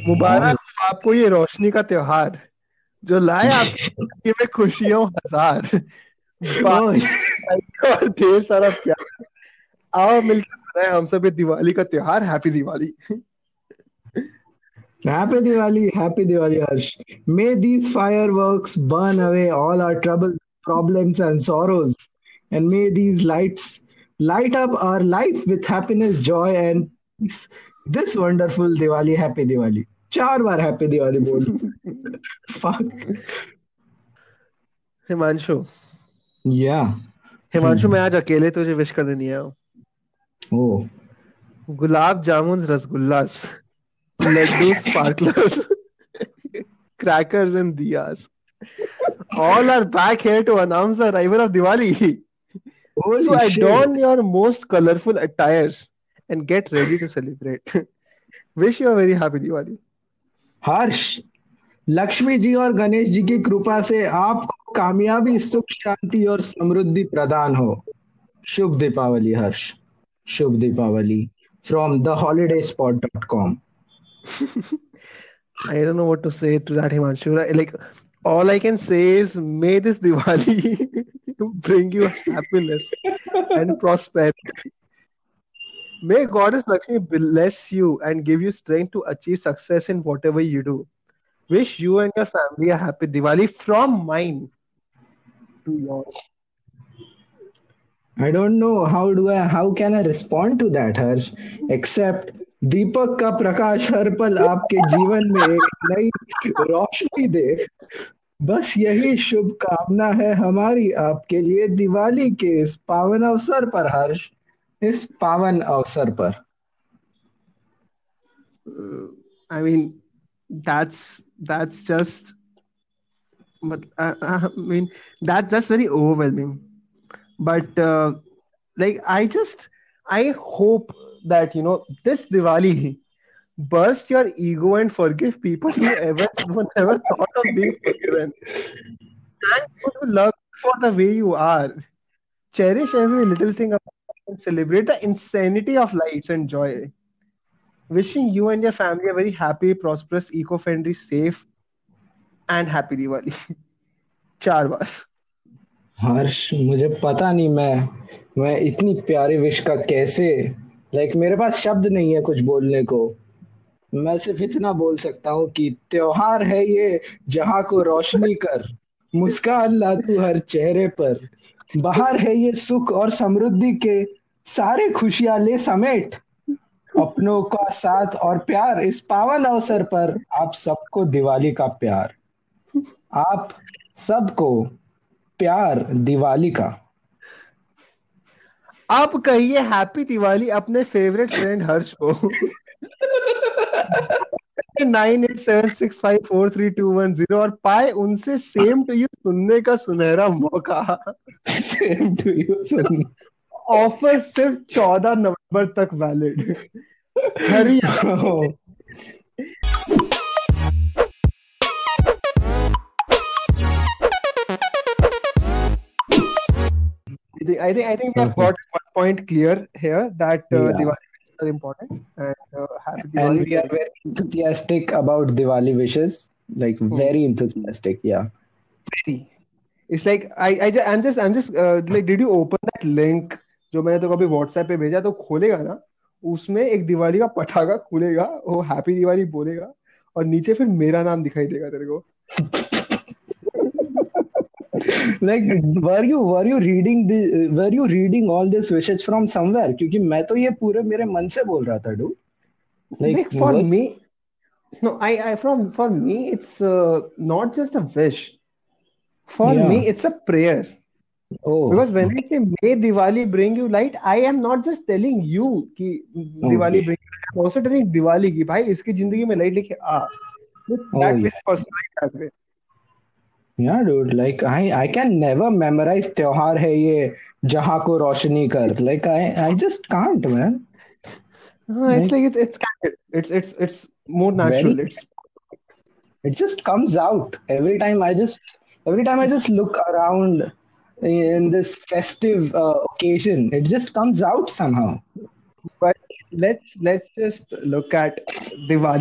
मुबारक और हो आपको ये रोशनी का त्योहार जो लाए आपकी जिंदगी में खुशियों हजार, ओह, बात और ढेर सारा प्यार। आओ मिलकर मनाएं हम सब ये दिवाली का त्योहार। Happy Diwali. Happy Diwali, Harsh. May these fireworks burn away all our troubles, problems, and sorrows, and may these lights light up our life with happiness, joy, and peace. This wonderful Diwali, happy Diwali. चार बार happy Diwali बोल. Fuck. Himanshu, Yeah. Himanshu मैं आज अकेले तुझे wish करने नहीं आया हूँ। Oh. Gulab jamun rasgullas, Laddu sparklers, crackers and diyas all are back here to announce the arrival of Diwali. So Holy shit. adorn your most colorful attires and get ready to celebrate. Wish you a very happy Diwali. हर्ष, लक्ष्मी जी और गणेश जी की कृपा से आपको कामयाबी, सुख शांति और समृद्धि प्रदान हो. शुभ दीपावली हर्ष. शुभ Deepawali from theholidayspot.com. I don't know what to say to that, Himanshu. Like, all I can say is, may this Diwali bring you happiness and prosperity. May Goddess Lakshmi bless you and give you strength to achieve success in whatever you do. Wish you and your family a happy Diwali from mine to yours. I don't know how can I respond to that, Harsh, except दीपक का प्रकाश हर पल आपके जीवन में एक नई रोशनी दे. बस यही शुभ कामना है हमारी आपके लिए दिवाली के इस पावन अवसर पर हर्ष. इस पावन अवसर पर. I mean, that's just, but I mean, that's very overwhelming. But like, I hope that this Diwali burst your ego and forgive people who never thought of being forgiven. Thank you to love for the way you are. Cherish every little thing about life and celebrate the insanity of lights and joy. Wishing you and your family a very happy, prosperous, eco-friendly, safe, and happy Diwali. चार बार. हर्ष, मुझे पता नहीं मैं इतनी प्यारी wish का कैसे, मेरे पास शब्द नहीं है कुछ बोलने को. मैं सिर्फ इतना बोल सकता हूँ कि त्योहार है ये जहां को रोशनी कर, मुस्कान ला तू हर चेहरे पर. बाहर है ये सुख और समृद्धि के सारे खुशियां ले समेट. अपनों का साथ और प्यार इस पावन अवसर पर आप सबको दिवाली का प्यार. आप सबको प्यार दिवाली का. आप कहिए हैप्पी दिवाली अपने फेवरेट फ्रेंड हर्ष को. 9876543210 और पाए उनसे सेम टू यू सुनने का सुनहरा मौका. सेम टू यू सुन. ऑफर सिर्फ 14 नवंबर तक valid. Hurry. I think we have got one point clear here that Yeah. Diwali wishes are important and happy And Diwali we to are very enthusiastic about Diwali wishes. everyone. Very enthusiastic. Yeah. Very. It's like I'm just like, did you open that link जो मैंने तो कभी WhatsApp पे भेजा? तो खोलेगा ना, उसमें एक दिवाली का पटाखा खुलेगा, वो हैप्पी दिवाली बोलेगा और नीचे फिर मेरा नाम दिखाई देगा तेरे को. Like, were you reading all these wishes from somewhere? क्योंकि मैं तो ये पूरे मेरे मन से बोल रहा था, dude. Like, Like for me, no, I from for me it's not just a wish. For yeah. me, it's a prayer. Oh, Because when I say may Diwali bring you light, I am not just telling you कि Diwali okay. bring you light. I'm also telling Diwali कि भाई इसकी जिंदगी में light लेके आ. With Oh, that yeah. wish personalized that way. Yeah, dude. Like, I can never memorize त्योहार है ये जहाँ को रोशनी कर. Like, I just can't, man. It's Like, like it's candid. It's more very natural. It's it just comes out every time I just look around in this festive occasion. It just comes out somehow. but let's just look at Diwali.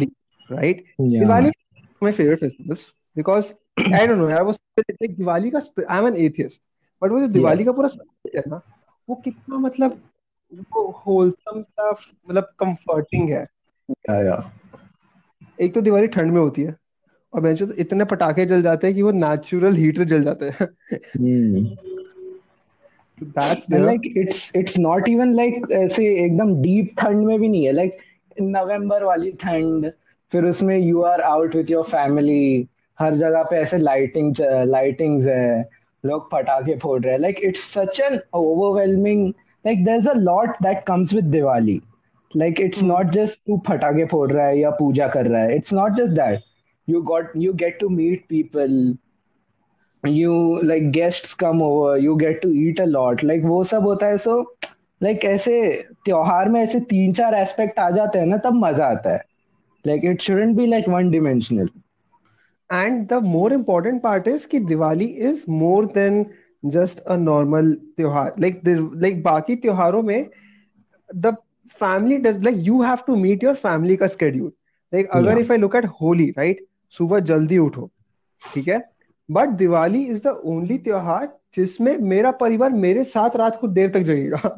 Right? Yeah. Diwali my favourite festivals because I don't know यार, वो like, Diwali का I am an atheist, but वो जो Yeah. Diwali का पूरा spirit है ना, वो कितना मतलब वो होलसम सा, मतलब कंफर्टिंग है। Yeah. Yeah. एक तो दिवाली ठंड में होती है, और बेंचो तो इतने पटाखे जल जाते हैं कि वो नेचुरल हीटर जल जाते हैं। Hmm. That's end there. Like it's not even like ऐसे एकदम डीप ठंड में भी नहीं है, लाइक नवंबर वाली ठंड, फिर उसमें you are out with your family, हर जगह पे ऐसे लाइटिंग्स है, लोग पटाखे फोड़ रहे हैं, like it's such an overwhelming, like there is a lot that comes with Diwali, like it's not just तू पटाखे फोड़ रहा है या पूजा कर रहा है, it's not just that, you get to meet people, you like guests come over, you get to eat a lot, like वो सब होता है, so like ऐसे त्योहार में ऐसे तीन चार एस्पेक्ट आ जाते हैं ना, तब मजा आता है, like it shouldn't be like one dimensional. And the more important part is कि Diwali is more than just a normal त्योहार। लाइक बाकी त्योहारों में the family does, like you have to meet your family का स्केड्यूल। लाइक अगर Yeah. If I look at Holi, right, सुबह जल्दी उठो, ठीक है, but Diwali is the only त्योहार जिसमें मेरा परिवार मेरे साथ रात को देर तक जगेगा।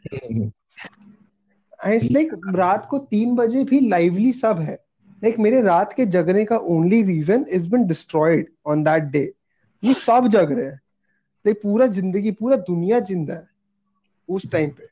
इट्स लाइक रात को 3 बजे भी लाइवली सब है। लाइक मेरे रात के जगने का only reason is been destroyed on that day. वो सब जग रहे हैं, लाइक पूरा जिंदगी, पूरा दुनिया जिंदा है उस टाइम पे।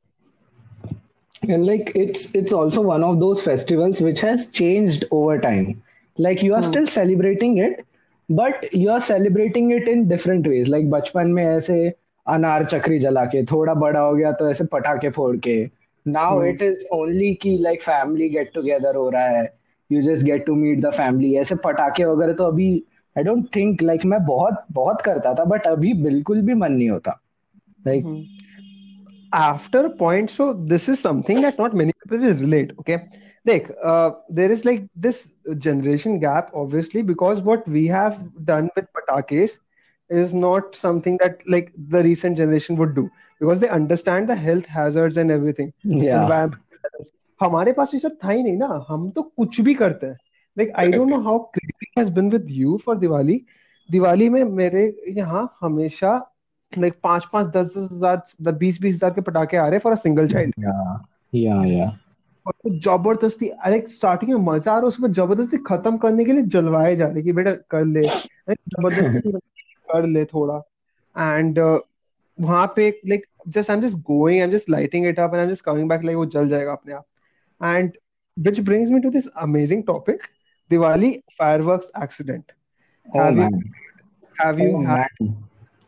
And like it's also one of those festivals which has changed over time. Like you are hmm. still celebrating it, but you are celebrating it in different ways. Like बचपन में ऐसे अनार चक्री जला के, थोड़ा बड़ा हो गया तो ऐसे पटाखे फोड़ के. Now hmm. it is only कि like family get together हो रहा है. You just get to meet the family. ऐसे पटाखे वगैरह तो अभी I don't think like मैं बहुत बहुत करता था, but अभी बिल्कुल भी मन नहीं होता. Like hmm. After a point, so this is something that not many people will relate. Okay, like there is like this generation gap, obviously, because what we have done with patakes is not something that like the recent generation would do, because they understand the health hazards and everything, yeah. environment. हमारे पास ये सब था ही नहीं ना, हम तो कुछ भी करते हैं। Like I don't know how crazy has been with you for Diwali. Diwali में मेरे यहाँ हमेशा लाइक 5-5, 10-10 हजार, 20-20 हजार के पटाखे आ रहे for a single child. Yeah. Yeah. Yeah. और वो जबरदस्ती, अरे स्टार्टिंग में मजा आ रहा है, उसमें जबरदस्ती खत्म करने के लिए जलवाए जा रहे कि बेटा कर ले, अरे जबरदस्ती कर ले थोड़ा। एंड वहां पे like just I am just going, I am just lighting it up and I am just coming back, like वो जल जाएगा अपने आप। And which brings me to this amazing topic, Diwali fireworks accident. Oh Have you man. have you Oh had? man.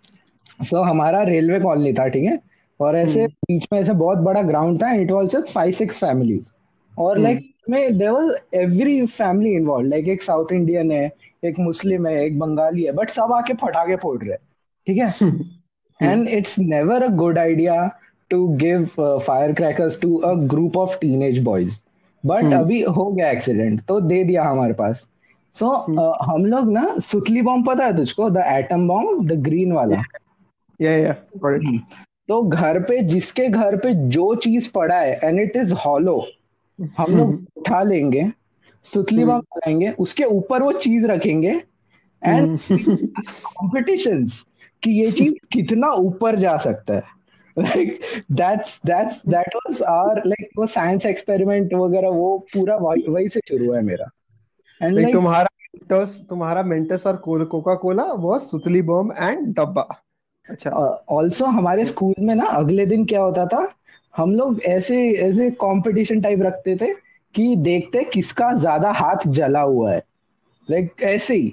So हमारा railway colony था, ठीक है, और ऐसे Hmm. बीच में ऐसे बहुत बड़ा ग्राउंड था, इट वाज जस्ट 5-6 फैमिलीज, और लाइक Hmm. में there was every family involve, like एक साउथ इंडियन है, एक मुस्लिम है, एक बंगाली है, बट सब आके पटाखे फोड़ रहे हैं, ठीक है, Hmm. And it's never a good idea to give fire crackers to a group of teenage boys, but Hmm. अभी हो गया एक्सीडेंट तो दे दिया हमारे पास. सो Hmm. हम लोग ना सुतली बॉम्ब, पता है तुझको, the atom bomb, the green Yeah, वाला. yeah, yeah, got it. तो घर पे जिसके घर पे जो चीज पड़ा है एंड इट इज हॉलो, हम लोग Hmm. उठा लेंगे, सुतली बम Hmm. लगाएंगे, उसके ऊपर वो चीज रखेंगे, एंड Hmm. कॉम्पिटिशंस कि ये चीज कितना ऊपर जा सकता है. Like that was our like वो साइंस एक्सपेरिमेंट वगैरह, वो पूरा वही से शुरू है मेरा. एंड Like लाइक तुम्हारा मेंटस और कोका कोला वो सुतली बम एंड डब्बा। अच्छा। ऑल्सो हमारे स्कूल में ना अगले दिन क्या होता था, हम लोग ऐसे ऐसे कंपटीशन टाइप रखते थे कि देखते किसका ज्यादा हाथ जला हुआ है, लाइक ऐसे ही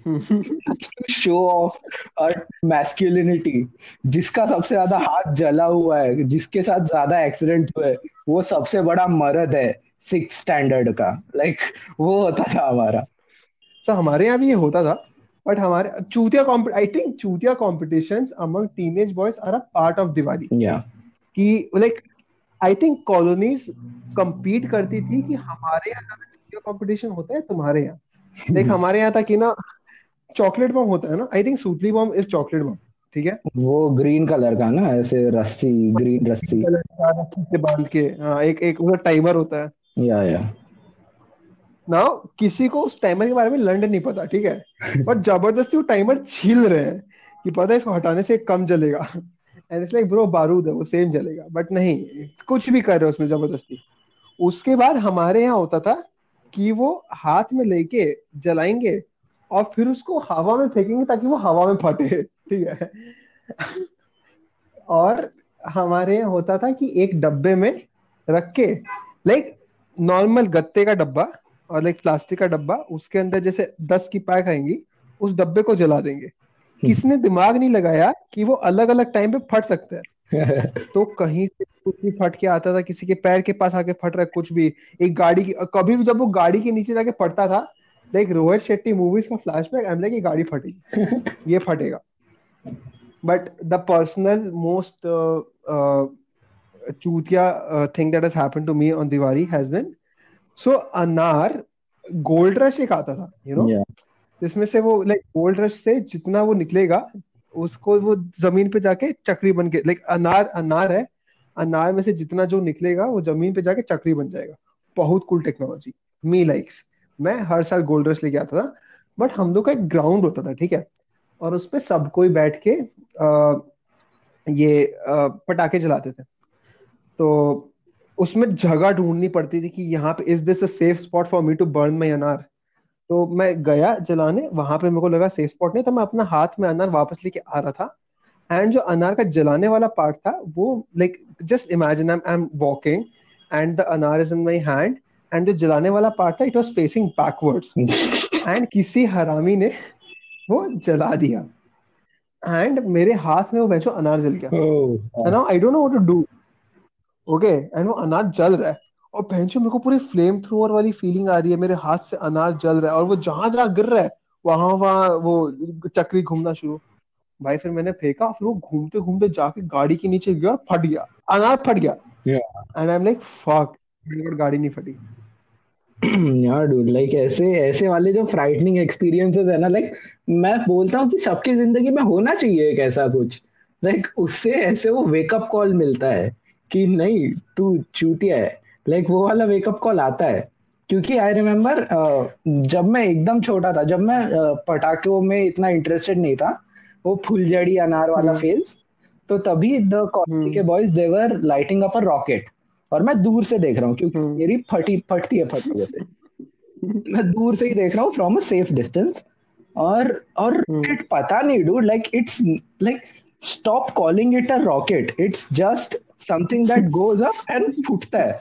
शो ऑफ आवर मैस्कुलिनिटी, जिसका सबसे ज्यादा हाथ जला हुआ है, जिसके साथ ज्यादा एक्सीडेंट हुए, वो सबसे बड़ा मर्द है 6th स्टैंडर्ड का, लाइक वो होता था हमारा. सो हमारे यहाँ भी ये होता था, बट हमारे चूतिया कॉम्प आई थिंक चूतिया competitions among teenage boys are a part of Diwali. Yeah. कि like I think colonies compete करती थी कि हमारे यहाँ ज्यादा चूतिया कंपटीशन होता है तुम्हारे यहाँ। लाइक हमारे यहाँ था कि ना चॉकलेट बम होता है ना, आई थिंक सूतली बम इज चॉकलेट बम, ठीक है। वो ग्रीन कलर का ना, ऐसे रस्सी, ग्रीन ग्रीन रस्सी. कलर का रस्सी से बांध के, हाँ, एक एक वो टाइमर होता है। या. ना किसी को उस टाइमर के बारे में लंड नहीं पता, ठीक है, बट जबरदस्ती वो टाइमर छील रहे हैं कि पता है इसको हटाने से कम जलेगा। एंड इट्स लाइक ब्रो, बारूद है, वो सेम जलेगा, बट नहीं, कुछ भी कर रहे हो उसमें जबरदस्ती। उसके बाद हमारे यहाँ होता था कि वो हाथ में लेके जलाएंगे और फिर उसको हवा में फेंकेंगे ताकि वो हवा में फटे, ठीक है। और हमारे यहाँ होता था कि एक डब्बे में रख के, लाइक नॉर्मल गत्ते का डब्बा और लाइक प्लास्टिक का डब्बा, उसके अंदर जैसे 10 की पैक आएंगी, उस डब्बे को जला देंगे। किसने दिमाग नहीं लगाया कि वो अलग अलग टाइम पे फट सकता है। तो कहीं से कुछ भी फट के आता था, किसी के पैर के पास आके फट रहा है, कुछ भी। एक गाड़ी की, कभी भी जब वो गाड़ी के नीचे जाके पड़ता था, लाइक रोहित शेट्टी मूवीज का फ्लैशबैक, आई एम लाइक ये गाड़ी फटेगी, ये फटेगा। बट द पर्सनल मोस्ट चूतिया thing that has happened to me on Diwali has been, so anar gold rush एक आता था, या जिसमें से वो लाइक गोल्ड रश से जितना वो निकलेगा, उसको वो जमीन पे जाके चक्री बन के, लाइक अनार अनार है, अनार में से जितना जो निकलेगा वो जमीन पे जाके चक्री बन जाएगा। बहुत कूल टेक्नोलॉजी, मी लाइक्स। मैं हर साल गोल्ड रश लेके आता था। बट हम लोग का एक ग्राउंड होता था, ठीक है, और उस पे सब कोई बैठ के पटाखे चलाते थे। तो उसमें जगह ढूंढनी पड़ती थी कि यहाँ पे is this a safe spot for me to burn my anar. तो मैं गया जलाने, वहां पे मेरे को लगा सेफ स्पॉट नहीं, तो मैं अपना हाथ में अनार वापस लेके आ रहा था। एंड जो अनार का जलाने वाला पार्ट था वो, like just imagine I am walking and the anar is in my hand, and जो जलाने वाला पार्ट था it was facing backwards. And किसी हरामी ने वो जला दिया, एंड मेरे हाथ में वो वैसे अनार जल गया। Oh, now I don't know what to do. Okay, and वो अनार जल रहा है, और भैंचो मेरे को पूरी फ्लेम थ्रोअर वाली फीलिंग आ रही है, मेरे हाथ से अनार जल रहा है, और वो जहां जहां गिर रहा है वहां वहां वो चक्री घूमना शुरू। भाई फिर मैंने फेंका, फिर वो घूमते घूमते जाके गाड़ी के नीचे गया और फट गया, अनार फट गया। Yeah and I am like fuck, गाड़ी नहीं फटी। यार डूड, लाइक ऐसे ऐसे वाले जो फ्राइटनिंग एक्सपीरियंसेस है ना, लाइक मैं बोलता हूँ कि सबकी जिंदगी में होना चाहिए एक ऐसा कुछ। लाइक उससे ऐसे वो वेकअप कॉल मिलता है कि नहीं तू चूतिया है। लाइक वो वाला वेकअप कॉल आता है। क्योंकि आई रिमेम्बर जब मैं एकदम छोटा था, जब मैं पटाखों में इतना इंटरेस्टेड नहीं था, वो फुलझड़ी अनार वाला हम्म। फेज, तो तभी द कॉलोनी के hmm. Boys there lighting up a rocket. और मैं दूर से देख रहा हूँ क्योंकि हम्म। मेरी फटती है फटाखे से। मैं दूर से ही देख रहा हूँ फ्रॉम अ सेफ डिस्टेंस। और हम्म। रॉकेट पता नहीं dude, like it's like stop calling it a rocket, it's just something that goes up and फूटता है।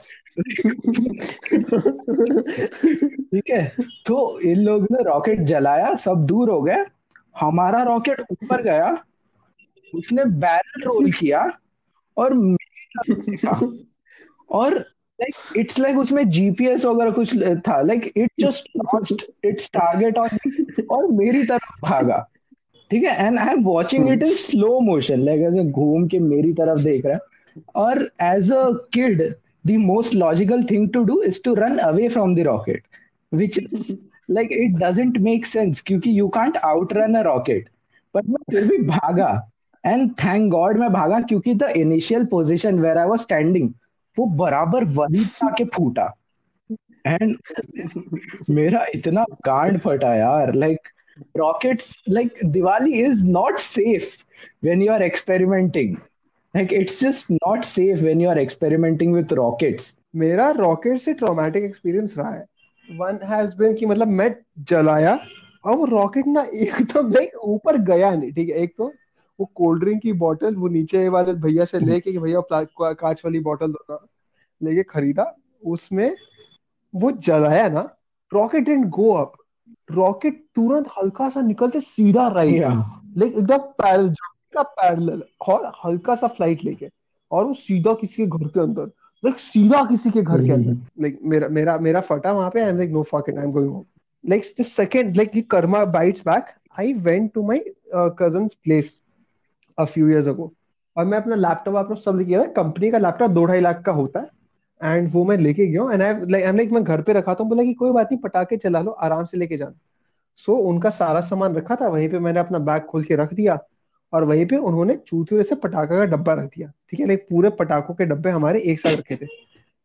ठीक है। तो इन लोगों ने रॉकेट जलाया, सब दूर हो गए। हमारा रॉकेट ऊपर गया, उसने बैरल रोल किया और मेरी तरफ देखा। और लाइक इट्स लाइक उसमें जीपीएस वगैरह कुछ था, like it just launched its target on me और मेरी तरफ भागा। ठीक है, and I am watching it in slow motion, like ऐसे घूम के मेरी तरफ देख रहा है। और as a kid the most logical thing to do is to run away from the rocket, which is like it doesn't make sense क्योंकि you can't out run a rocket. But मैं फिर भी भागा। एंड थैंक गॉड मैं भागा क्योंकि the initial position where I was standing वो बराबर वहीं पे आके फूटा। एंड मेरा इतना कांड फटा यार, like rockets, like Diwali is not safe when you are experimenting. Like it's just not safe when you are experimenting with rockets. मेरा रॉकेट से ट्रॉमेटिक एक्सपीरियंस रहा है। वन हैज बीन कि मतलब मैं जलाया, और वो रॉकेट ना एकदम लाइक ऊपर गया नहीं, ठीक है। एक तो वो कोल्ड ड्रिंक की बोतल वो नीचे वाले भैया से लेके कि भैया कांच वाली बोतल दो ना, लेके खरीदा। उसमें वो जलाया ना, rocket didn't go up, rocket तुरंत हल्का सा निकलते सीधा राइट, या लाइक एकदम पैरल का पैरेलल, और हल्का सा फ्लाइट लेके, और वो सीधा किसी के घर के अंदर, लाइक सीधा किसी के घर के अंदर। लाइक मेरा मेरा मेरा फटा वहां पे, I am like no fuck it, I am going home. Like the second, like karma bites back, I went to my cousin's place a few years ago, और मैं अपना लैपटॉप आप सब लेके गया, कंपनी का लैपटॉप 2-2.5 लाख का होता है। एंड वो मैं लेके गया, एंड आई लाइक मैं घर पे रखा था, बोला कि कोई बात नहीं, पटाखे चला लो, आराम से लेके जाना। सो उनका सारा सामान रखा था वहीं पे, मैंने अपना बैग खोल के रख दिया, और वहीं पे उन्होंने चूतियों से पटाखा का डब्बा रख दिया, ठीक है, लाइक पूरे पटाखों के डब्बे हमारे एक साथ रखे थे।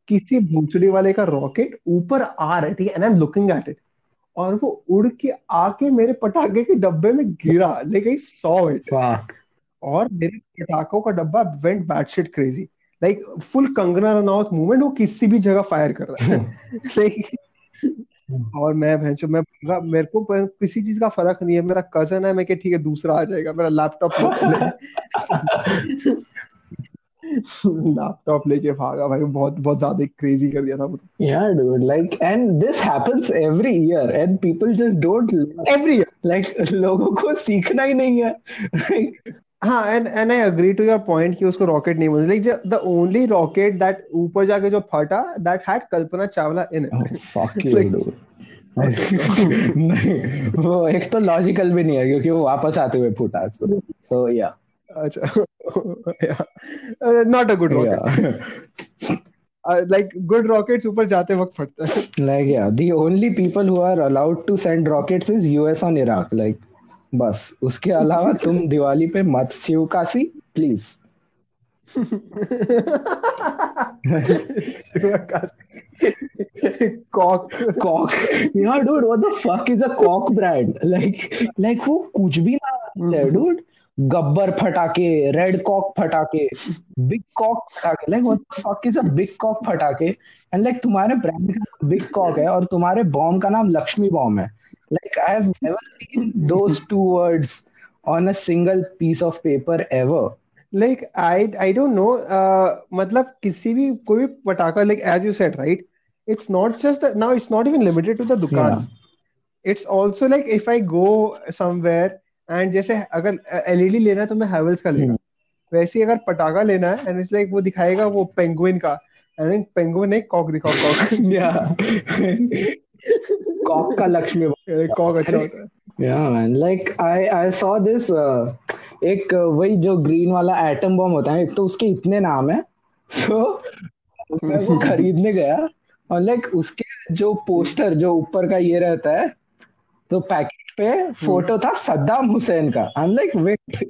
किसी भूचड़ी वाले का रॉकेट ऊपर आ रहा है, ठीक है, and I am looking at it, और वो उड़ के आके मेरे पटाखे के डब्बे में गिरा, like I saw it, fuck. और मेरे पटाखों का डब्बा went batshit crazy, like full Kangana Ranaut movement, वो किसी भी जगह फायर कर रहा है लाइक, और मैं भैंचो मैं भागा, मेरे को किसी चीज का फर्क नहीं है, मेरा कजन है, मैं कि ठीक है दूसरा आ जाएगा, मेरा लैपटॉप लेके ले लैपटॉप लेके भागा भाई, बहुत बहुत ज्यादा क्रेजी कर दिया था वो तो। Yeah, dude. Like, and this happens every year, and people just don't learn. Every year. Like, लोगों को सीखना ही नहीं है. Like, हाँ, and I agree to your point कि उसको रॉकेट नहीं बोलते, like the only rocket that ऊपर जाके जो फटा, that had Kalpana Chawla in oh, it fuck you, like dude. नहीं, वो एक तो लॉजिकल भी नहीं है क्योंकि वो वापस आते हुए फूटा. So yeah. अच्छा not a good rocket, Yeah. Like good rockets ऊपर जाते वक्त फटता है Like, yeah, the only people who are allowed to send rockets is US on Iraq. Like, बस उसके अलावा तुम दिवाली पे मत Sivakasi please. Cock cock. Yeah, dude, what the fuck is a cock brand? Like वो कुछ भी ना है, dude. गब्बर फटाके, रेड कॉक फटाके, बिग कॉक फटाके. Like what the fuck is a big cock फटाके? And like तुम्हारे ब्रांड का नाम बिग कॉक है और तुम्हारे बॉम्ब का नाम लक्ष्मी बॉम्ब है. Like I have never seen those two words on a single piece of paper ever. Like I don't know, मतलब किसी भी कोई भी पटाखा, like as you said right, it's not just now, it's not even limited to the Yeah. दुकान, it's also like if I go somewhere, and जैसे अगर LED लेना है तो मैं हैवेल्स का लेगा, वैसे ही अगर पटाखा लेना है एंड इट्स लाइक वो दिखाएगा वो पेंगुइन का, एंड पेंगुइन एक कॉक दिखाओ कॉक Yeah. कॉक का लक्ष्मी बॉम्ब. कॉक अच्छा होता है। Yeah, man. Like I saw this. एक वही जो ग्रीन वाला एटम बॉम्ब होता है, एक तो उसके इतने नाम है. So मैं वो खरीदने गया और लाइक उसके जो पोस्टर जो ऊपर का ये रहता है, तो पैकेट पे फोटो था सद्दाम हुसैन का. I am like wait,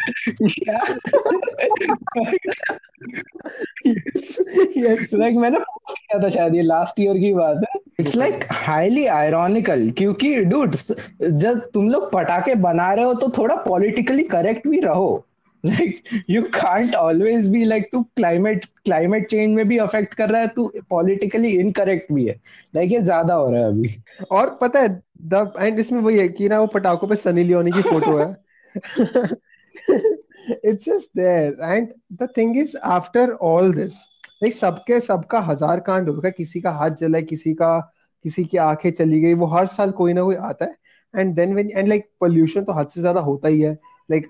yes like मैंने पोस्ट किया था शायद, ये लास्ट ईयर की बात है. इट्स लाइक हाईली आयरॉनिकल क्योंकि डूड जब तुम लोग पटाखे बना रहे हो तो थोड़ा पॉलिटिकली करेक्ट भी रहो. Like you can't always be like तू क्लाइमेट चेंज में भी अफेक्ट कर रहा है, तू पॉलिटिकली इनकरेक्ट भी है. लाइक ये ज्यादा हो रहा है अभी. और पता है द एंड इसमें वही है कि ना वो पटाखों पे सनी लियोनी की फोटो है it's just there, and the thing is after all this, like सबका हजार कांड हो रखा है, किसी का हाथ जला है, किसी की आंखें चली गई, वो हर साल कोई ना कोई आता है, and then when and like pollution तो हद से ज्यादा होता ही है, लाइक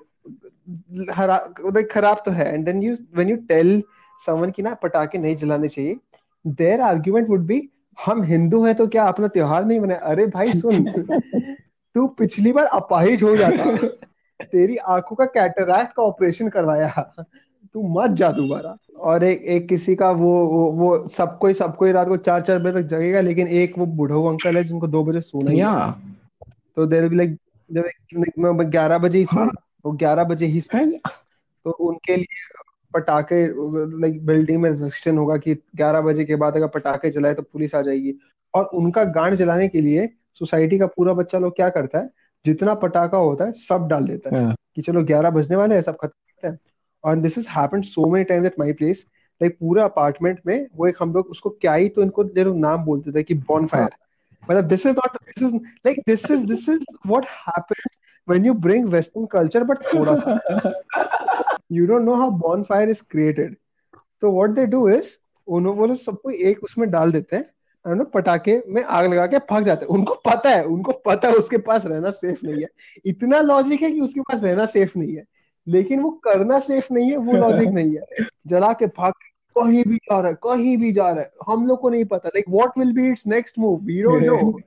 खराब तो है, and then you when you tell someone की ना पटाखे नहीं जलाने चाहिए, देयर आर्ग्यूमेंट वुड बी हम हिंदू हैं तो क्या अपना त्योहार नहीं मनाए? अरे भाई सुन तू पिछली बार अपाहिज हो जाता, तेरी आंखों का कैटरैक्ट का ऑपरेशन करवाया, तू मत जा दोबारा। और एक किसी का वो सबको ही रात को 4-4 बजे तक जगेगा, लेकिन एक वो बूढ़ो अंकल है जिनको 2 बजे सोना ही है, Yeah. तो देर बी लाइक जब मैं 11 बजे ही सोऊं, वो 11 बजे ही सोऊं, तो उनके लिए पटाखे, लाइक बिल्डिंग में रेस्ट्रिक्शन होगा कि 11 बजे के बाद अगर पटाखे जलाए तो पुलिस आ जाएगी, और उनका गांड जलाने के लिए सोसाइटी का पूरा बच्चा लोग क्या करता है, जितना पटाखा होता है सब डाल देता है Yeah. कि चलो 11 बजने वाले हैं, सब खत्म करते हैं। और this is happened so many times at my place, like पूरा अपार्टमेंट में वो एक हम लोग उसको क्या ही तो इनको जो नाम बोलते थे कि बॉनफायर, मतलब this is what happens when you bring western culture, but थोड़ा सा you don't know how bonfire is created. तो what they do is वो लोग सबको एक उसमें डाल देते हैं और ना पटाखे में आग लगा के भाग जाते हैं। उनको पता है उसके पास रहना सेफ नहीं है, इतना लॉजिक है कि उसके पास रहना सेफ नहीं है, लेकिन वो करना सेफ नहीं है, वो लॉजिक नहीं है, जला के भाग कहीं भी जा रहा है, हम लोग को नहीं पता, like what will be its next move, we don't know.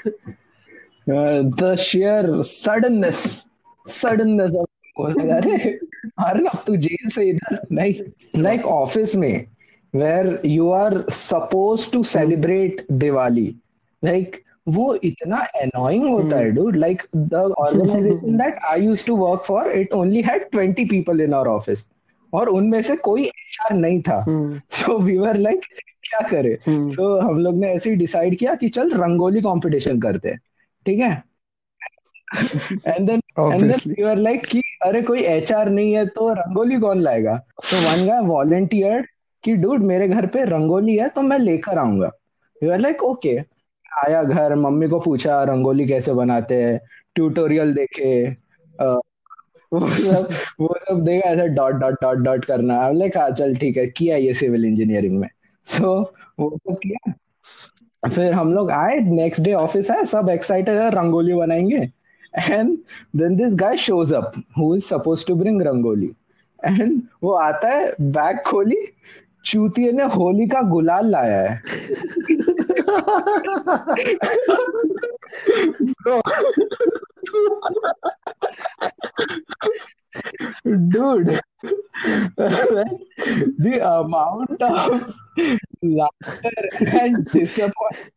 The sheer suddenness of अरे अब तू जेल से इधर like ऑफिस में where you are supposed to celebrate Diwali, like वो इतना annoying होता है dude. Like the organization that I used to work for, it only had 20 people in our office और उनमें से कोई HR नहीं था. So we were like क्या करे. Hmm. सो हम लोग ने ऐसे ही डिसाइड किया कि चल रंगोली कंपटीशन करते हैं. ठीक है. And then Obviously. We were like कि अरे कोई एचआर नहीं है तो रंगोली कौन लाएगा. तो वन गाय वॉलंटियर कि डूड मेरे घर पे रंगोली है तो मैं लेकर आऊंगा. We were like okay. आया घर, मम्मी को पूछा रंगोली कैसे बनाते हैं, ट्यूटोरियल देखे. अ, वो सब देखा, ऐसे डॉट डॉट डॉट डॉट करना. आई लाइक हाँ चल ठीक है, किया ये सिविल इंजीनियरिंग में. सो वो सब किया. फिर हम लोग आए, नेक्स्ट डे ऑफिस आए, सब एक्साइटेड है रंगोली बनाएंगे. And then this guy shows up who is suppose to bring rangoli. एंड वो आता है, बैग खोली, चूतिए ने होली का गुलाल लाया है. Bro, dude, the amount of laughter and disappointment.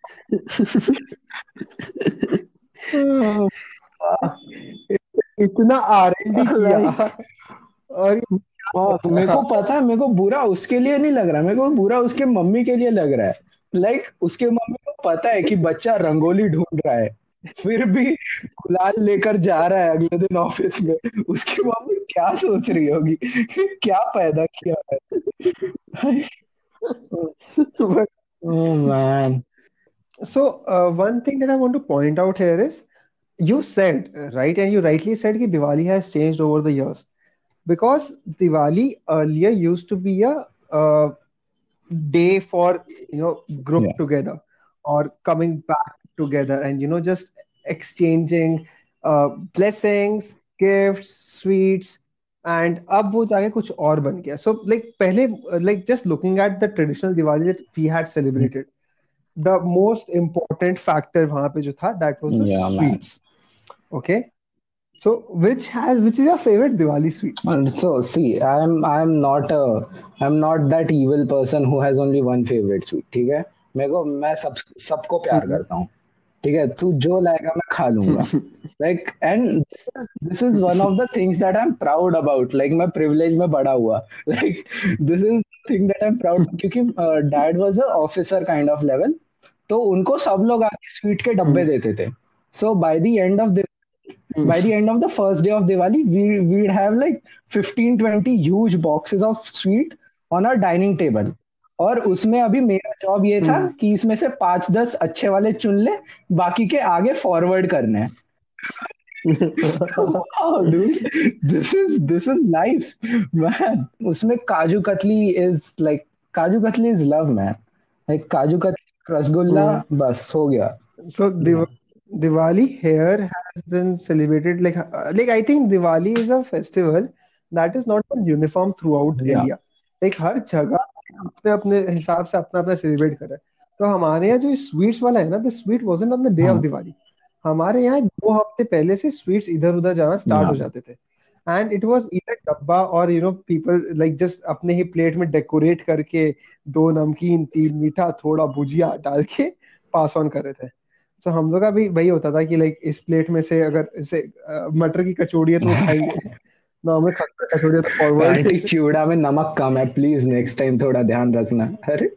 इतना R&D Like, किया और मेरे को पता है, मेरे को बुरा उसके लिए नहीं लग रहा, मेरे को बुरा उसके मम्मी के लिए लग रहा है. लाइक उसके मम्मी को पता है कि बच्चा रंगोली ढूंढ रहा है, फिर भी गुलाल लेकर जा रहा है अगले दिन ऑफिस में. उसकी मम्मी क्या सोच रही होगी, क्या पैदा किया है. but Oh man. so one thing that I want to point out here is you said right, and you rightly said that Diwali has changed over the years because Diwali earlier used to be a day for Yeah. group together or coming back together and just exchanging blessings, gifts, sweets. And अब वो जाके कुछ और बन गया. So like पहले like just looking at the traditional Diwali that we had celebrated, the most important factor वहां पे जो था that was the Yeah, man. sweets. Okay, so which is your favorite Diwali sweet? And so see, I'm not that evil person who has only one favorite sweet. ठीक है. मैं सबको प्यार Mhm. करता हूँ. ठीक है, तू जो लाएगा मैं खा लूंगा. Like, and this is one of the things that I'm proud about. Like मैं privilege में बड़ा हुआ. Like this is the thing that I'm proud of, क्योंकि dad was a officer kind of level. तो उनको सब लोग आके स्वीट के डब्बे Hmm. देते थे. So by the end of the first day of Diwali, we'd have like 15-20 huge boxes of sweet on our dining table. और उसमें अभी मेरा जॉब ये था Hmm. कि इसमें से 5-10 अच्छे वाले चुन ले, बाकी के आगे फॉरवर्ड करने हैं. So, wow, dude, this is life, man. उसमें kaju katli is love, man. Like kaju katli rasgulla, Hmm. बस हो गया. So Diwali here has been celebrated like I think Diwali is a festival that is not uniform throughout Yeah. India. Like हर जगह अपने अपने हिसाब से अपना अपना सेलिब्रेट कर रहा है. तो हमारे यहाँ जो स्वीट्स वाला है ना, the sweet wasn't on the day of हाँ. Diwali. हमारे यहाँ 2 हफ्ते पहले से स्वीट्स इधर उधर जाना स्टार्ट Yeah. हो जाते थे. एंड इट वाज ईदर डब्बा और पीपल लाइक जस्ट अपने ही प्लेट में डेकोरेट करके 2 नमकीन 3 मीठा थोड़ा भुजिया डाल के पास ऑन कर रहे थे. तो हम लोग का भी वही होता था कि लाइक इस प्लेट में से अगर इसे मटर की कचौड़ी है तो उठाएंगे, नॉर्मल कचौड़ी है तो फॉरवर्ड. आंटी चिवड़ा में नमक कम है, प्लीज नेक्स्ट टाइम थोड़ा ध्यान रखना. अरे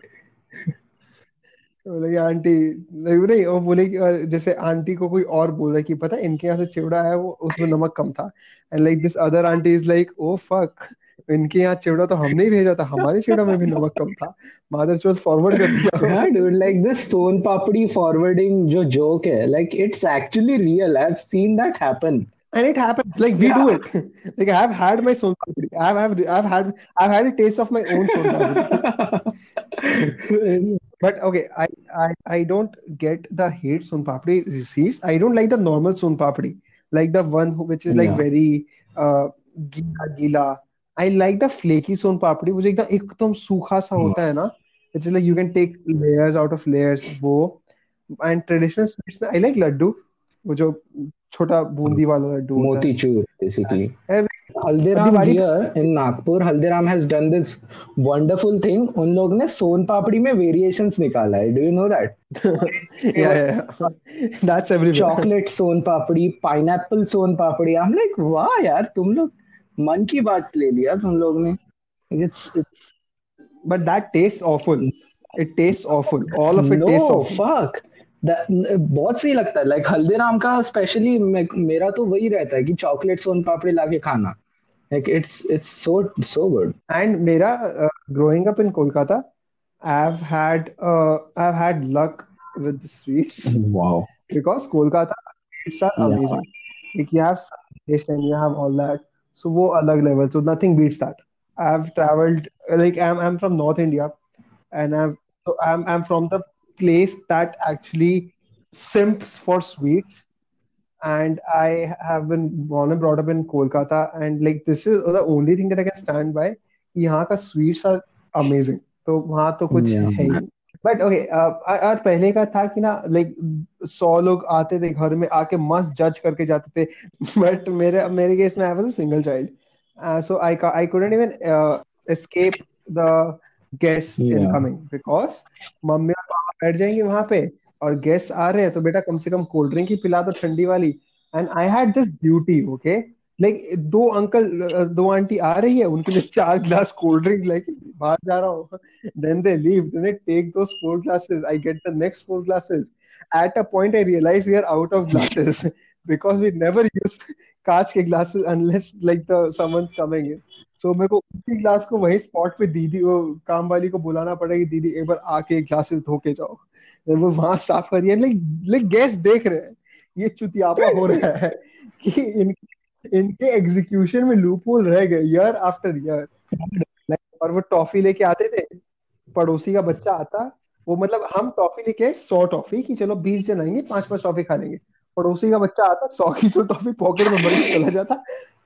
बोले कि आंटी नहीं, वो बोले कि जैसे आंटी को कोई और बोल रहा है कि पता है इनके यहाँ से चिवड़ा है वो उसमें नमक कम था. And like this other aunty is like oh fuck, इनके यहाँ चिवड़ा तो हमने ही भेजा था, हमारे चिवड़ा में भी नमक कम था, मादर चौथ फॉरवर्ड कर दिया. हाँ dude, like this soan papdi forwarding जो जोक है, like it's actually real. I've seen that happen. And it happens like we do Yeah. it. Like I have had my son papdi. I've had a taste of my own son papdi. But okay, I don't get the hate son papdi receives. I don't like the normal son papdi, like the one which is like Yeah. very गीला गीला. I like the flaky son papdi, which एकदम सूखा सा होता है ना. It's like you can take layers out of layers वो. And traditional sweets में I like laddu, वो जो छोटा बूंदी वाला लड्डू होता है. Motichoor basically. Every- Haldiram Diwali here in Nagpur, Haldiram has done this wonderful thing. उन लोग ने सोन पापड़ी में variations निकाला है. Do you know that? yeah. That's everywhere. Chocolate Son papdi, pineapple Son papdi. I'm like, वाह यार, तुम लोग मन की बात ले लिया तुम लोग ने. It's But that tastes awful. It tastes awful. All of it no tastes awful. Fuck, बहुत सही लगता है। लाइक हल्दीराम का स्पेशली मेरा तो वही रहता है कि चॉकलेट सोन पापड़ी लाके खाना। Like it's so so good. And mera growing up in Kolkata, I've had luck with the sweets wow. because Kolkata sweets are या amazing. Like you have Sandesh and you have all that. So wo alag level. So nothing beats that. I've traveled like I'm from North India and I'm from the place that actually simps for sweets, and I have been born and brought up in Kolkata, and like this is the only thing that I can stand by. यहाँ का sweets are amazing. तो वहाँ तो कुछ या है ही नहीं. But okay, और पहले का था कि ना लाइक 100 लोग आते थे घर में आके मस्त जज करके जाते थे. बट मेरे मेरे केस में I was a single child, so I couldn't even escape the guest या इनकमिंग बिकॉज मम्मी और पापा बैठ जाएंगे वहां पे और गेस्ट आ रहे हैं तो बेटा कम से कम कोल्ड ड्रिंक ही पिला दो ठंडी वाली. And I had this duty, okay, like दो अंकल दो आंटी आ रही है उनके लिए 4 गिलास कोल्ड ड्रिंक लेके बाहर जा रहा हूँ. Then they leave. Then I take those 4 glasses. I get the next 4 glasses. At a point, I realize we are out of glasses because we never use कांच के glasses unless like the someone's coming in. So मेरे को उसी glass को वही spot पे दीदी वो काम वाली को बुलाना पड़ेगा, दीदी एक बार आके ग्लासेस धो के जाओ. Then वो वहां साफ करिए. लाइक गेस्ट देख रहे हैं ये चुतियापा हो रहा है कि इनके एग्जीक्यूशन में लूप होल रह गए ईयर आफ्टर ईयर. और वो टॉफी लेके आते थे, पड़ोसी का बच्चा आता, वो मतलब हम टॉफी लेके आए 100 टॉफी कि चलो 20 जन आएंगे 5 5 टॉफी खा लेंगे. पड़ोसी का बच्चा आता 100 की 100 टॉफी पॉकेट में भर के चला जाता.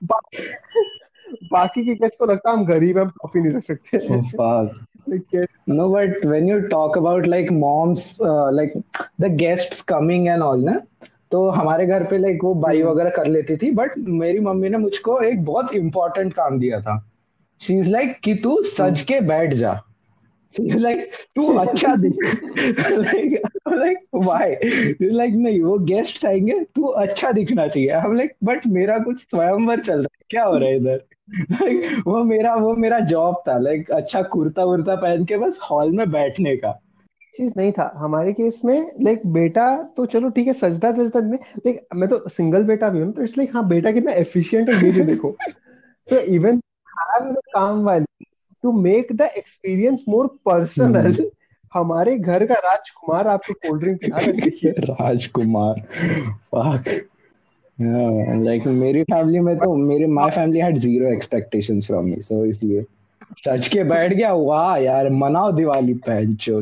बाकी के गेस्ट को लगता हम गरीब हैं, हम टॉफी नहीं रख सकते. Oh fuck. Like, No, but when you talk about like moms, like the guests coming and all ना, तो हमारे घर पे लाइक वो बाई हम्म, वगैरह कर लेती थी, बट मेरी मम्मी ने मुझको एक बहुत इम्पोर्टेंट काम दिया था। शी इज लाइक कि तू सज हम्म. के बैठ जा। शी इज लाइक तू अच्छा दिख। Like why? लाइक नहीं, वो गेस्ट आएंगे, तू अच्छा दिखना चाहिए। आई एम लाइक बट मेरा कुछ स्वयंवर चल रहा है, क्या हो रहा है इधर? लाइक वो मेरा जॉब था, लाइक अच्छा कुर्ता वुर्ता पहन के बस हॉल में बैठने का। चीज नहीं था हमारे केस में. लाइक बेटा तो चलो ठीक है सजदा धजदा में. लाइक मैं तो सिंगल बेटा भी हूँ तो इट्स लाइक हाँ बेटा कितना एफिशिएंट है ये भी देखो. तो इवन हैव द काम वाली to make the experience more personal. हमारे घर का राजकुमार आपको कोल्ड ड्रिंक पिला रहा है, देखिए. राजकुमार। फक। लाइक मेरी फैमिली में तो मेरे my family had zero expectations from me, so इसलिए सच के बैठ गया। वाह यार, मनाओ Diwali पहनचोद।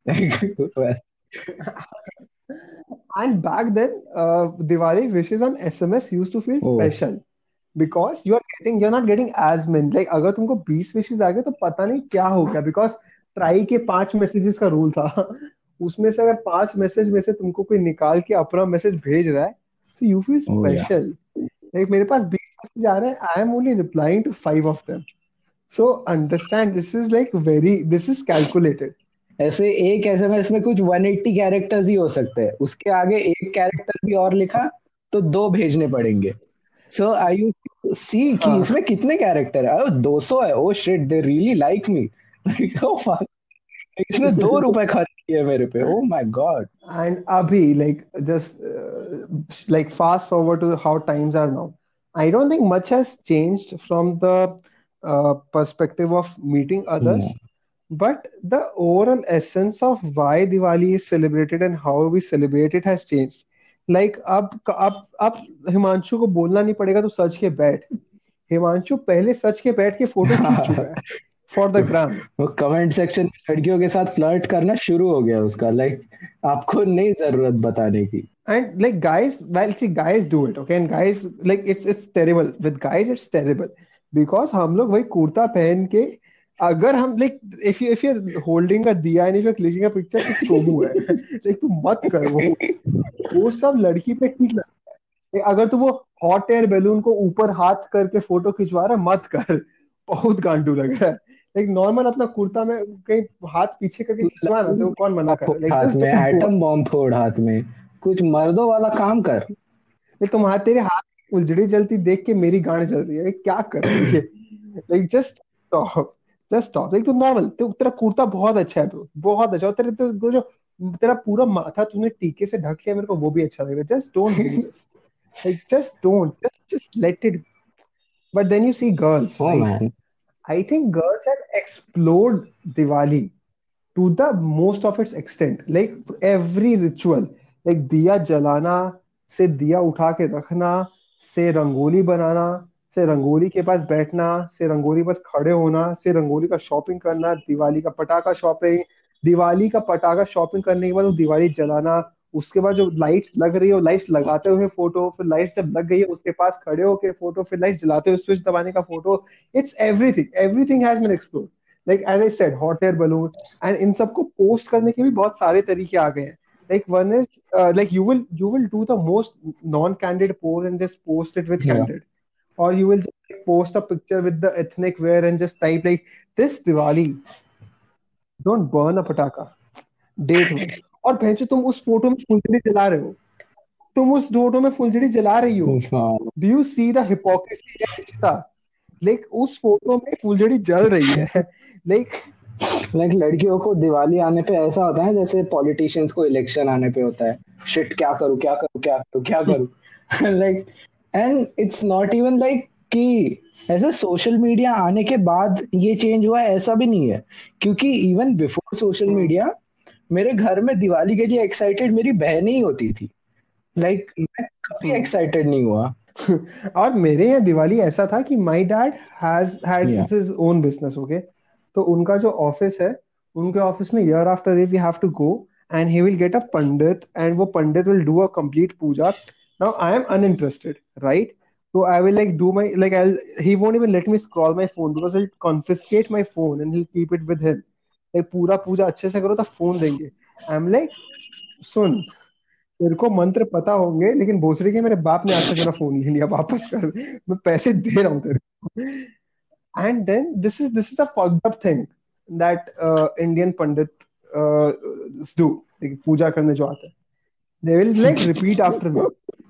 And back then, Diwali wishes on SMS used to feel oh special because you're not getting as many. Like अगर तुमको 20 wishes आ गए तो पता नहीं क्या हो गया because ट्राई के 5 मैसेजेस का रूल था. उसमें से अगर 5 मैसेज में से तुमको कोई निकाल के अपना मैसेज भेज रहा है so you feel ओह या special. Like मेरे पास 20 मैसेज आ रहे हैं, I am only replying to 5 of them. So understand this is calculated. ऐसे एक एसएमएस में कुछ 180 कैरेक्टर्स ही हो सकते हैं, उसके आगे एक कैरेक्टर भी और लिखा तो दो भेजने पड़ेंगे। सो आई यू सी कि हाँ. इसमें कितने कैरेक्टर है? 200 है। Oh shit, they really like me. Oh fuck, इसने 2 रुपए खर्च किए मेरे पे। Oh my God. And Abhi, like just like fast forward to how times are now. I don't think much has changed from the perspective of meeting others, but the overall essence of why Diwali is celebrated and how we celebrate it has changed. Like अब हिमांशु को बोलना नहीं पड़ेगा तो सच के बैठ. हिमांशु पहले सच के बैठ के फोटो खींच चुका है फॉर द ग्राम. वो कमेंट सेक्शन में लड़कियों के साथ फ्लर्ट करना शुरू हो गया उसका। लाइक आपको नहीं जरूरत बताने की। And like guys, well, see, guys do it, okay? And guys, like it's terrible. With guys, it's terrible because हम लोग वही कुर्ता पहन के अगर हम like if you're holding a दिया and if you're clicking a picture तो चोमू है. like तू मत कर वो सब लड़की पे ठीक लगता है. अगर तू वो हॉट एयर बैलून को ऊपर हाथ करके फोटो खिंचवा रहा है मत कर, बहुत गांडू लग रहा है. लाइक नॉर्मल अपना कुर्ता में कहीं हाथ पीछे करके खिंचवा ना तो कौन मना कर रहा है. लाइक हाथ जस्ट में डोंट डू. एटम बॉम्ब फोड़, हाथ में कुछ मर्दों वाला काम कर। तुम्हारे तेरे हाथ की उलझड़ी जलती देख के मेरी गांड जल रही है. क्या कर रही है? Like just stop. Just talk, like तू नॉर्मल, तो तेरा कुर्ता बहुत अच्छा है ब्रो, बहुत अच्छा, और तेरे तो जो तेरा पूरा माथा तूने टीके से ढक लिया, मेरे को वो भी अच्छा लग रहा है, just don't do this, like just don't, just let it. But then you see girls, Oh right? man. I think girls have explored Diwali to the most of its extent, like every ritual, like दिया जलाना से दिया उठा के रखना, से रंगोली बनाना, से रंगोली के पास बैठना, से रंगोली पास खड़े होना, से रंगोली का शॉपिंग करना, दिवाली का पटाखा शॉपिंग, दिवाली का पटाखा शॉपिंग करने के बाद वो दिवाली जलाना, उसके बाद जो लाइट्स लग रही हो लाइट्स लगाते हुए फोटो, फिर लाइट्स जब लग गई है उसके पास खड़े होके फोटो, फिर लाइट्स जलाते हुए स्विच दबाने का photo, it's everything, everything has been explored, like as I said hot air balloon, and इन सबको पोस्ट करने के भी बहुत सारे तरीके आ गए हैं, like one is like you will do the most non-candid pose and just post it with Yeah. candid, or you will just like, post a picture with the ethnic wear and just type like this Diwali don't burn a pataka, date में, और भैंसो तुम उस photo में फुलझड़ी जला रहे हो, तुम उस फोटो में फुलझड़ी जला रही हो, हाँ, do you see the hypocrisy या रिश्ता, लाइक उस फोटो में फुलझड़ी जल रही है, लाइक लाइक लड़कियों को दिवाली आने पे ऐसा होता है जैसे पॉलिटिशियंस को इलेक्शन आने पे होता है, शिट क्या करूं क्या करूं क्या करूं क्या करूं। Like and it's not even like कि ऐसे सोशल मीडिया आने के बाद ये चेंज हुआ है, ऐसा भी नहीं है, क्योंकि इवन बिफोर सोशल मीडिया मेरे घर में दिवाली के लिए एक्साइटेड मेरी बहन ही होती थी। लाइक मैं कभी एक्साइटेड नहीं हुआ। और मेरे यहाँ दिवाली ऐसा था कि माई डैड हैज हैड या हिज ओन बिजनेस, ओके, तो उनका जो ऑफिस है, उनके ऑफिस में year after year we have to go and he will get a pandit and वो pandit will do a complete puja. Now I am uninterested, right, so I will like do my like I'll he won't even let me scroll my phone because he'll confiscate my phone and he'll keep it with him, like पूरा पूजा अच्छे से करो तो phone देंगे। आई am like सुन, तेरे को मंत्र पता होंगे लेकिन भोसड़ी के मेरे बाप ने आज तक मेरा फोन ले लिया, वापस कर, मैं पैसे दे रहा हूँ तेरे को। And then this is a fucked up thing that Indian pandit do, पूजा करने जो आते हैं, they will like repeat after me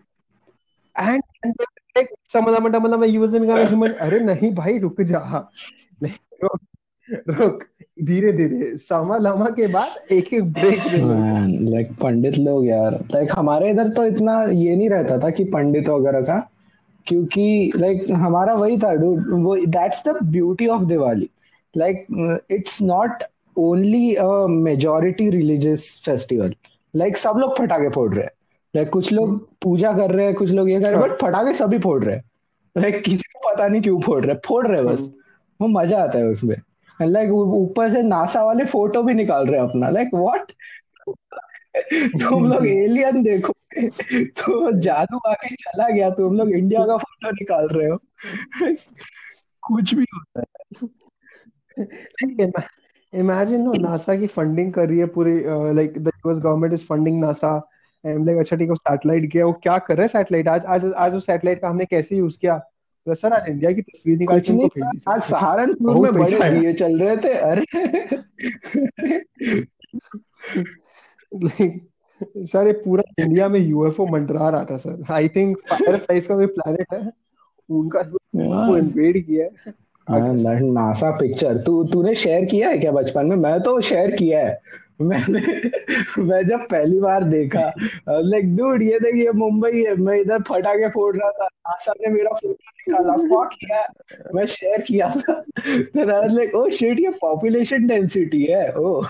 and like समला मला मैं यूज में ह्यूमन, अरे नहीं भाई रुक जा, रुक रुक, धीरे धीरे समा लमा के बाद एक एक ब्रेक दे मेरे को। मैन, लाइक पंडित लोग यार, लाइक हमारे इधर तो इतना ये नहीं रहता था कि पंडित वगैरह का, क्योंकि लाइक हमारा वही था डूड, वो that's the beauty of Diwali. Like it's not only a majority religious festival. Like सब लोग पटाखे फोड़ रहे हैं, लाइक कुछ लोग पूजा कर रहे हैं, कुछ लोग ये कर रहे हैं, हाँ। बट पटाखे सभी फोड़ रहे हैं। लाइक किसी को पता नहीं क्यों फोड़ रहे हैं बस, वो मजा आता है उसमें। लाइक ऊपर से नासा वाले फोटो भी निकाल रहे हैं अपना, लाइक व्हाट, तुम लोग एलियन देखोगे तो जादू आके चला गया, तुम लोग इंडिया का फोटो निकाल रहे हो। कुछ भी होता इमेजिन नो, नासा की फंडिंग कर रही है पूरी, like the US government is funding NASA, and like अच्छा ठीक है, सैटेलाइट गया, वो क्या कर रहा है सैटेलाइट, आज आज आज उस सैटेलाइट का हमने कैसे यूज किया, तो सर आज इंडिया की तस्वीर निकाल के कुछ नहीं उनको था, भेजी आज सर, सहारनपुर बहुत में बड़े पैसा आया। दिए चल रहे थे, अरे लाइक सर ये पूरा इंडिया में यूएफओ मंडरा रहा था sir, I think fireflies का कोई प्लैनेट है, उनका को इन्वेड किया है अगस्त। नासा पिक्चर तूने शेयर किया है क्या बचपन में? मैं तो शेयर किया है। मैंने मैं जब पहली बार देखा, लाइक डूड ये देख, ये मुंबई है, मैं इधर फटाके फोड़ रहा था, नासा ने मेरा फोटो निकाला, फक या, मैं शेयर किया था। then I was like, oh shit, ये पॉपुलेशन डेंसिटी है ओ।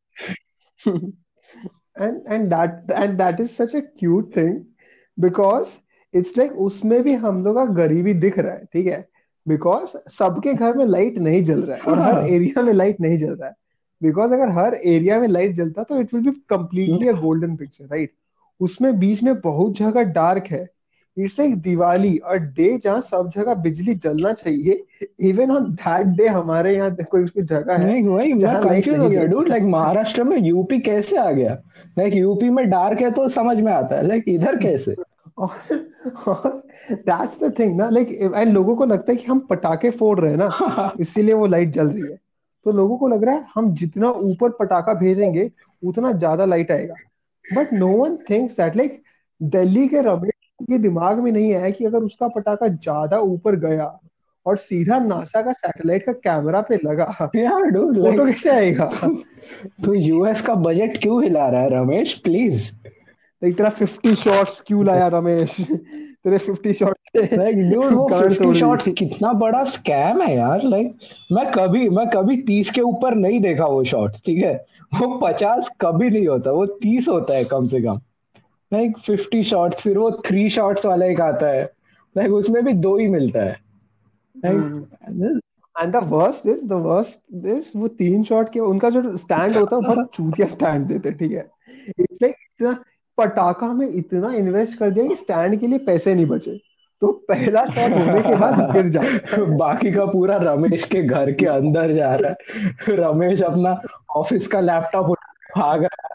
And that is such a cute thing because it's like उसमें भी हम लोग का गरीबी दिख रहा है, ठीक है, बिकॉज सबके घर में लाइट नहीं जल रहा है और हर एरिया में लाइट नहीं जल रहा है, बिकॉज अगर हर एरिया में लाइट जलता तो it will be completely a golden picture, right, उसमें बीच में बहुत जगह डार्क है, इट्स लाइक दिवाली और डे जहाँ सब जगह बिजली जलना चाहिए, इवन ऑन दैट डे हमारे यहाँ कोई कोई जगह है नहीं वही मैं जहाँ लाइट कंफ्यूज हो नहीं गया डूड, जलता। लाइक महाराष्ट्र में यूपी कैसे आ गया? लाइक यूपी में डार्क है तो समझ में आता है, लाइक इधर कैसे? और दैट्स द थिंग ना, लाइक एंड लोगों को लगता है कि हम पटाखे फोड़ रहे हैं ना, इसीलिए वो लाइट जल रही है, तो लोगों को लग रहा है हम जितना ऊपर पटाखा भेजेंगे उतना ज्यादा लाइट आएगा, but no one thinks that like Delhi के रमेश के दिमाग में नहीं आया कि अगर उसका पटाखा ज्यादा ऊपर गया और सीधा नासा का सैटेलाइट का कैमरा पे लगा, यार डूड फोटो लाइक कैसे आएगा? तू यूएस का बजट क्यों हिला रहा है रमेश प्लीज। लाइक तेरा 50 शॉट्स क्यों लाया रमेश? तेरे 50 शॉट से लाइक डूड वो गांड 50 तोड़ शॉट्स दी। कितना बड़ा स्कैम है यार। लाइक मैं कभी 30 के ऊपर नहीं देखा वो शॉट्स, ठीक है। वो 50 कभी नहीं होता, वो 30 होता है कम से कम। लाइक 50 शॉट्स, फिर वो 3 शॉट्स वाला एक आता है, लाइक उसमें भी दो ही मिलता है। Like and the worst this वो 3 शॉट के उनका जो स्टैंड होता है वो बहुत चूतिया स्टैंड देते, ठीक है। इट्स लाइक इतना पटाखा में इतना इन्वेस्ट कर दिया कि स्टैंड के लिए पैसे नहीं बचे, तो पहला शॉट होने के बाद गिर जाता है। बाकी का पूरा रमेश के घर के अंदर जा रहा है। रमेश अपना ऑफिस का लैपटॉप उठा के भाग रहा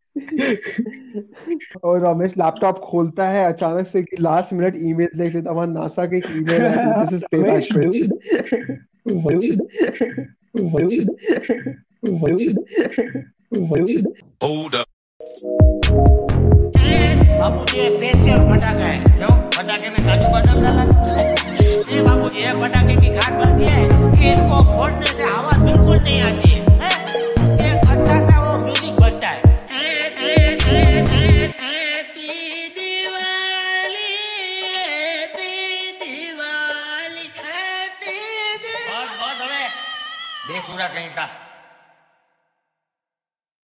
और रमेश लैपटॉप खोलता है अचानक से कि लास्ट मिनट ईमेल देख लेता, वहां नासा का एक ईमेल है कि है। This is pay back Ramesh pitch. Dude, dude, dude, dude, dude. Hold up. बाबू जी ये स्पेशल फटाका है। क्यों? फटाके में काजू बादाम डाला है? ये बाबू जी ये फटाके की खास बात ये है कि इनको फोड़ने से आवाज बिल्कुल नहीं आती है, हैं? एक अच्छा सा वो म्यूजिक बजता है। Happy Diwali, happy Diwali, happy Diwali. बस बस, अबे बेसुरा कहीं का।